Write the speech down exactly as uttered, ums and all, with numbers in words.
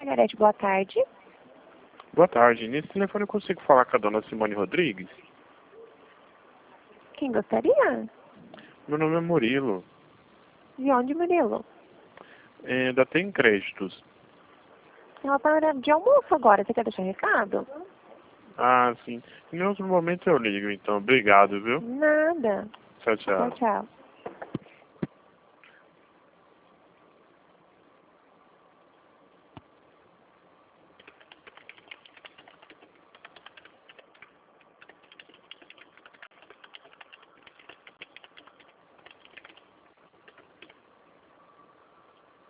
Margarete, boa tarde. Boa tarde. Nesse telefone eu consigo falar com a dona Simone Rodrigues? Quem gostaria? Meu nome é Murilo. De onde, Murilo? É, ainda tem créditos. Ela tá na hora de almoço agora. Você quer deixar recado? Ah, sim. Em outro momento eu ligo, então. Obrigado, viu? Nada. Tchau, tchau. Tchau, tchau.